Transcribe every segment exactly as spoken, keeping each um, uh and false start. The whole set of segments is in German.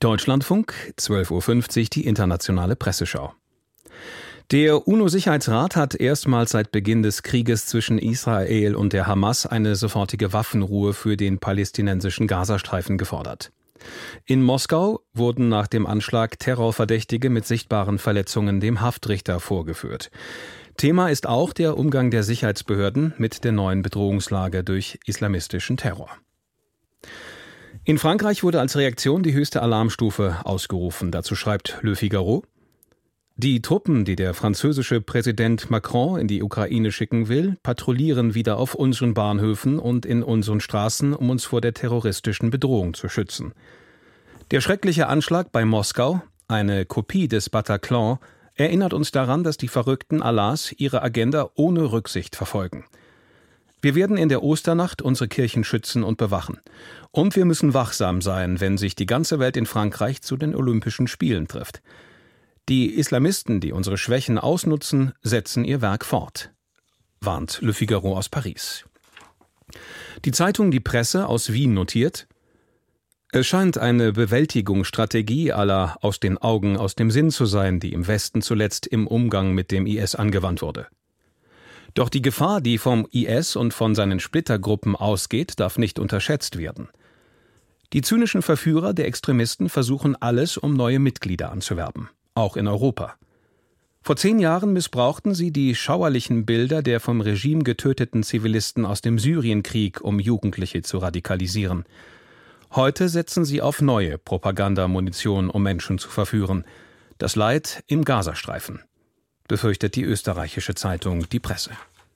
Deutschlandfunk, zwölf Uhr fünfzig, die internationale Presseschau. Der UNO-Sicherheitsrat hat erstmals seit Beginn des Krieges zwischen Israel und der Hamas eine sofortige Waffenruhe für den palästinensischen Gazastreifen gefordert. In Moskau wurden nach dem Anschlag Terrorverdächtige mit sichtbaren Verletzungen dem Haftrichter vorgeführt. Thema ist auch der Umgang der Sicherheitsbehörden mit der neuen Bedrohungslage durch islamistischen Terror. In Frankreich wurde als Reaktion die höchste Alarmstufe ausgerufen. Dazu schreibt Le Figaro: Die Truppen, die der französische Präsident Macron in die Ukraine schicken will, patrouillieren wieder auf unseren Bahnhöfen und in unseren Straßen, um uns vor der terroristischen Bedrohung zu schützen. Der schreckliche Anschlag bei Moskau, eine Kopie des Bataclan, erinnert uns daran, dass die Verrückten Allahs ihre Agenda ohne Rücksicht verfolgen. Wir werden in der Osternacht unsere Kirchen schützen und bewachen. Und wir müssen wachsam sein, wenn sich die ganze Welt in Frankreich zu den Olympischen Spielen trifft. Die Islamisten, die unsere Schwächen ausnutzen, setzen ihr Werk fort, warnt Le Figaro aus Paris. Die Zeitung Die Presse aus Wien notiert: Es scheint eine Bewältigungsstrategie à la aus den Augen, aus dem Sinn zu sein, die im Westen zuletzt im Umgang mit dem I S angewandt wurde. Doch die Gefahr, die vom I S und von seinen Splittergruppen ausgeht, darf nicht unterschätzt werden. Die zynischen Verführer der Extremisten versuchen alles, um neue Mitglieder anzuwerben, auch in Europa. Vor zehn Jahren missbrauchten sie die schauerlichen Bilder der vom Regime getöteten Zivilisten aus dem Syrienkrieg, um Jugendliche zu radikalisieren. Heute setzen sie auf neue Propagandamunition, um Menschen zu verführen. Das Leid im Gazastreifen, befürchtet die österreichische Zeitung Die Presse.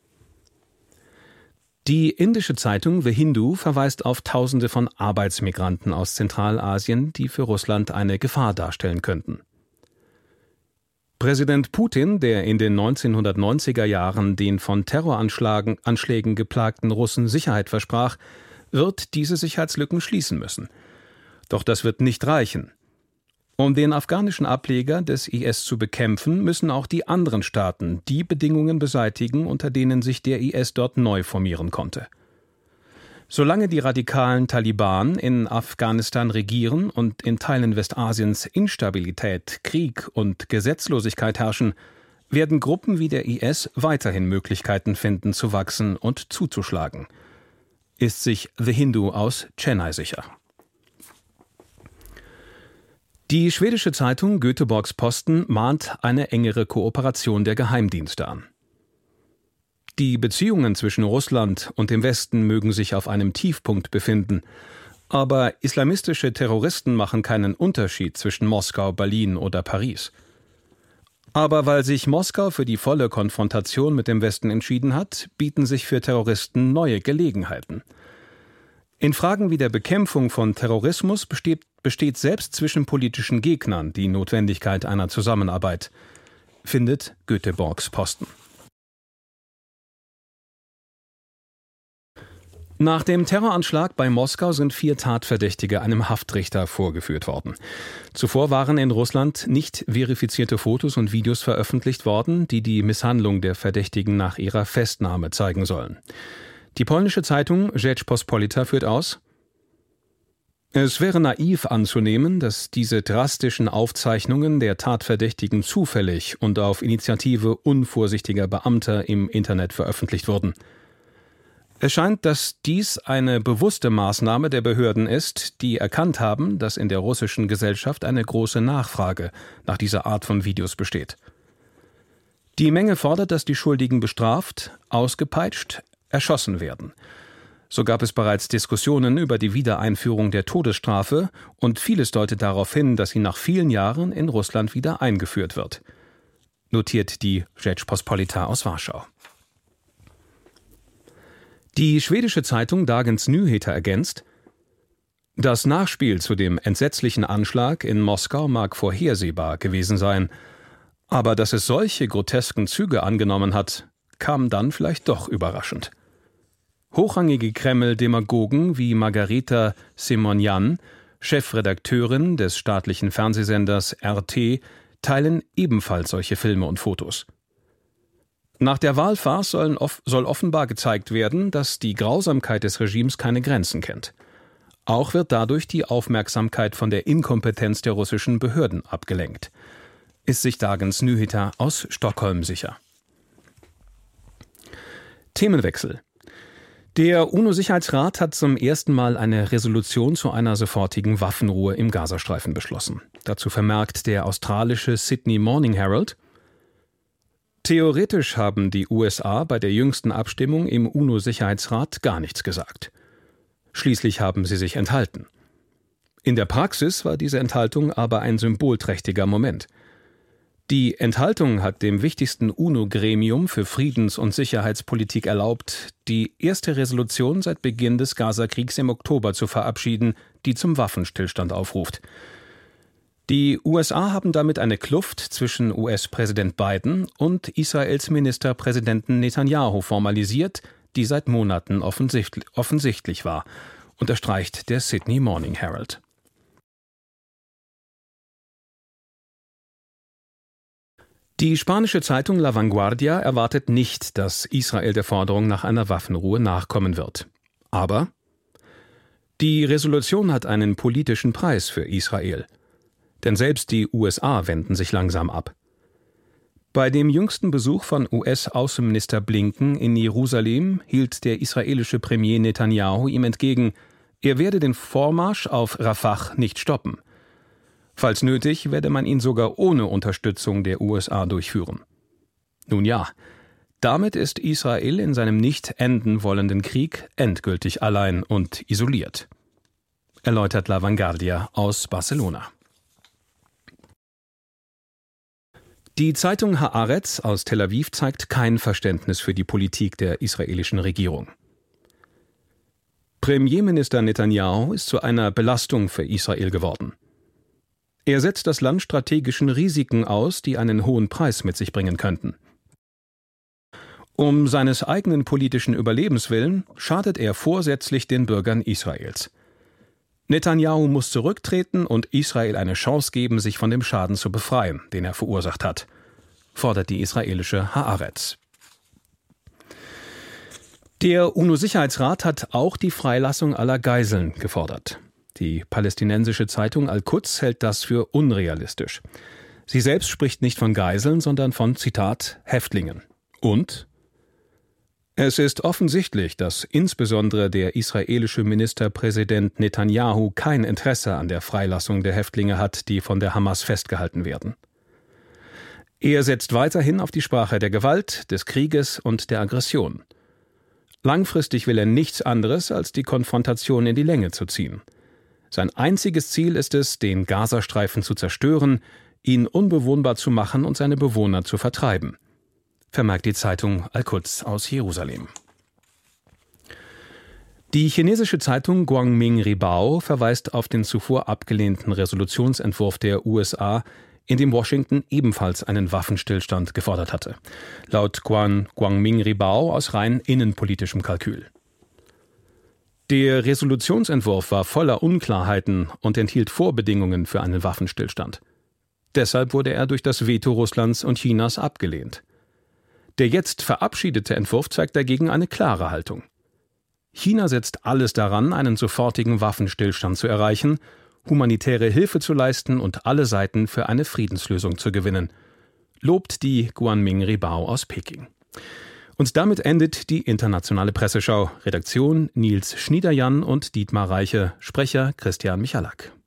Die indische Zeitung The Hindu verweist auf Tausende von Arbeitsmigranten aus Zentralasien, die für Russland eine Gefahr darstellen könnten. Präsident Putin, der in den neunzehnhundertneunziger Jahren den von Terroranschlägen Anschlägen geplagten Russen Sicherheit versprach, wird diese Sicherheitslücken schließen müssen. Doch das wird nicht reichen. Um den afghanischen Ableger des I S zu bekämpfen, müssen auch die anderen Staaten die Bedingungen beseitigen, unter denen sich der I S dort neu formieren konnte. Solange die radikalen Taliban in Afghanistan regieren und in Teilen Westasiens Instabilität, Krieg und Gesetzlosigkeit herrschen, werden Gruppen wie der I S weiterhin Möglichkeiten finden, zu wachsen und zuzuschlagen. Ist sich The Hindu aus Chennai sicher. Die schwedische Zeitung Göteborgs Posten mahnt eine engere Kooperation der Geheimdienste an. Die Beziehungen zwischen Russland und dem Westen mögen sich auf einem Tiefpunkt befinden, aber islamistische Terroristen machen keinen Unterschied zwischen Moskau, Berlin oder Paris. Aber weil sich Moskau für die volle Konfrontation mit dem Westen entschieden hat, bieten sich für Terroristen neue Gelegenheiten. In Fragen wie der Bekämpfung von Terrorismus besteht, besteht selbst zwischen politischen Gegnern die Notwendigkeit einer Zusammenarbeit, findet Göteborgs Posten. Nach dem Terroranschlag bei Moskau sind vier Tatverdächtige einem Haftrichter vorgeführt worden. Zuvor waren in Russland nicht verifizierte Fotos und Videos veröffentlicht worden, die die Misshandlung der Verdächtigen nach ihrer Festnahme zeigen sollen. Die polnische Zeitung Rzeczpospolita führt aus: Es wäre naiv anzunehmen, dass diese drastischen Aufzeichnungen der Tatverdächtigen zufällig und auf Initiative unvorsichtiger Beamter im Internet veröffentlicht wurden. Es scheint, dass dies eine bewusste Maßnahme der Behörden ist, die erkannt haben, dass in der russischen Gesellschaft eine große Nachfrage nach dieser Art von Videos besteht. Die Menge fordert, dass die Schuldigen bestraft, ausgepeitscht, erschossen werden. So gab es bereits Diskussionen über die Wiedereinführung der Todesstrafe und vieles deutet darauf hin, dass sie nach vielen Jahren in Russland wieder eingeführt wird, notiert die Rzeczpospolita aus Warschau. Die schwedische Zeitung Dagens Nyheter ergänzt: Das Nachspiel zu dem entsetzlichen Anschlag in Moskau mag vorhersehbar gewesen sein, aber dass es solche grotesken Züge angenommen hat, kam dann vielleicht doch überraschend. Hochrangige Kreml-Demagogen wie Margareta Simonyan, Chefredakteurin des staatlichen Fernsehsenders R T, teilen ebenfalls solche Filme und Fotos. Nach der Wahlfarce sollen off- soll offenbar gezeigt werden, dass die Grausamkeit des Regimes keine Grenzen kennt. Auch wird dadurch die Aufmerksamkeit von der Inkompetenz der russischen Behörden abgelenkt. Ist sich Dagens Nyheter aus Stockholm sicher. Themenwechsel. Der UNO-Sicherheitsrat hat zum ersten Mal eine Resolution zu einer sofortigen Waffenruhe im Gazastreifen beschlossen. Dazu vermerkt der australische Sydney Morning Herald: Theoretisch haben die U S A bei der jüngsten Abstimmung im UNO-Sicherheitsrat gar nichts gesagt. Schließlich haben sie sich enthalten. In der Praxis war diese Enthaltung aber ein symbolträchtiger Moment. Die Enthaltung hat dem wichtigsten UNO-Gremium für Friedens- und Sicherheitspolitik erlaubt, die erste Resolution seit Beginn des Gazakriegs im Oktober zu verabschieden, die zum Waffenstillstand aufruft. Die U S A haben damit eine Kluft zwischen U S-Präsident Biden und Israels Ministerpräsidenten Netanyahu formalisiert, die seit Monaten offensichtlich, offensichtlich war, unterstreicht der Sydney Morning Herald. Die spanische Zeitung La Vanguardia erwartet nicht, dass Israel der Forderung nach einer Waffenruhe nachkommen wird. Aber die Resolution hat einen politischen Preis für Israel. Denn selbst die U S A wenden sich langsam ab. Bei dem jüngsten Besuch von U S-Außenminister Blinken in Jerusalem hielt der israelische Premier Netanyahu ihm entgegen, er werde den Vormarsch auf Rafah nicht stoppen. Falls nötig, werde man ihn sogar ohne Unterstützung der U S A durchführen. Nun ja, damit ist Israel in seinem nicht enden wollenden Krieg endgültig allein und isoliert. Erläutert La Vanguardia aus Barcelona. Die Zeitung Haaretz aus Tel Aviv zeigt kein Verständnis für die Politik der israelischen Regierung. Premierminister Netanyahu ist zu einer Belastung für Israel geworden. Er setzt das Land strategischen Risiken aus, die einen hohen Preis mit sich bringen könnten. Um seines eigenen politischen Überlebens willen schadet er vorsätzlich den Bürgern Israels. Netanyahu muss zurücktreten und Israel eine Chance geben, sich von dem Schaden zu befreien, den er verursacht hat, fordert die israelische Haaretz. Der UNO-Sicherheitsrat hat auch die Freilassung aller Geiseln gefordert. Die palästinensische Zeitung Al-Quds hält das für unrealistisch. Sie selbst spricht nicht von Geiseln, sondern von, Zitat, Häftlingen. Und: Es ist offensichtlich, dass insbesondere der israelische Ministerpräsident Netanyahu kein Interesse an der Freilassung der Häftlinge hat, die von der Hamas festgehalten werden. Er setzt weiterhin auf die Sprache der Gewalt, des Krieges und der Aggression. Langfristig will er nichts anderes, als die Konfrontation in die Länge zu ziehen. Sein einziges Ziel ist es, den Gazastreifen zu zerstören, ihn unbewohnbar zu machen und seine Bewohner zu vertreiben, vermerkt die Zeitung Al-Quds aus Jerusalem. Die chinesische Zeitung Guangming Ribao verweist auf den zuvor abgelehnten Resolutionsentwurf der U S A, in dem Washington ebenfalls einen Waffenstillstand gefordert hatte. Laut Guan Guangming Ribao aus rein innenpolitischem Kalkül. Der Resolutionsentwurf war voller Unklarheiten und enthielt Vorbedingungen für einen Waffenstillstand. Deshalb wurde er durch das Veto Russlands und Chinas abgelehnt. Der jetzt verabschiedete Entwurf zeigt dagegen eine klare Haltung. China setzt alles daran, einen sofortigen Waffenstillstand zu erreichen, humanitäre Hilfe zu leisten und alle Seiten für eine Friedenslösung zu gewinnen, lobt die Guangming Ribao aus Peking. Und damit endet die internationale Presseschau. Redaktion Nils Schniederjan und Dietmar Reiche, Sprecher Christian Michalak.